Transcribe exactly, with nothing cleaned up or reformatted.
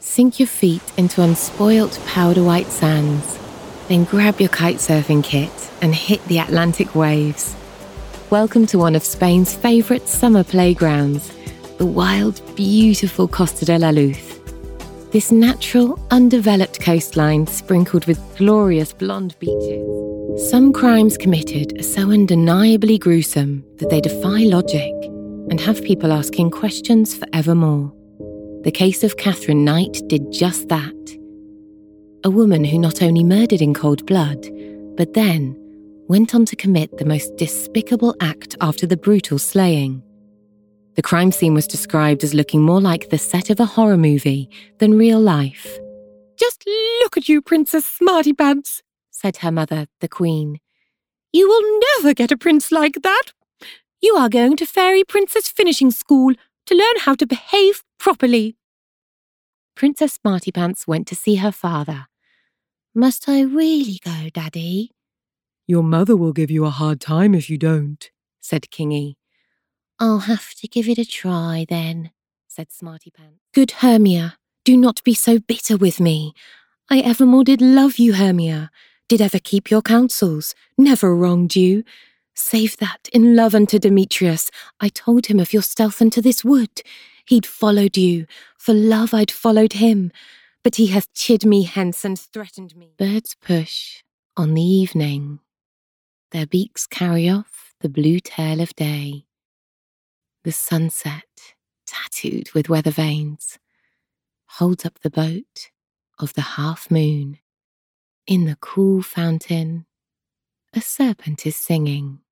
Sink your feet into unspoilt powder white sands, then grab your kitesurfing kit and hit the Atlantic waves. Welcome to one of Spain's favourite summer playgrounds, the wild, beautiful Costa de la Luz. This natural, undeveloped coastline sprinkled with glorious blonde beaches. Some crimes committed are so undeniably gruesome that they defy logic and have people asking questions forevermore. The case of Catherine Knight did just that. A woman who not only murdered in cold blood, but then went on to commit the most despicable act after the brutal slaying. The crime scene was described as looking more like the set of a horror movie than real life. "Just look at you, Princess Smarty Pants," said her mother, the Queen. "You will never get a prince like that. You are going to Fairy Princess Finishing School to learn how to behave properly." Princess Smarty Pants went to see her father. "Must I really go, Daddy?" "Your mother will give you a hard time if you don't," said Kingy. "I'll have to give it a try, then," said Smarty Pants. "Good Hermia, do not be so bitter with me. I evermore did love you, Hermia, did ever keep your counsels, never wronged you. Save that, in love unto Demetrius, I told him of your stealth into this wood. He'd followed you, for love I'd followed him, but he hath chid me hence and threatened me." Birds push on the evening. Their beaks carry off the blue tail of day. The sunset, tattooed with weather vanes, holds up the boat of the half moon. In the cool fountain, a serpent is singing.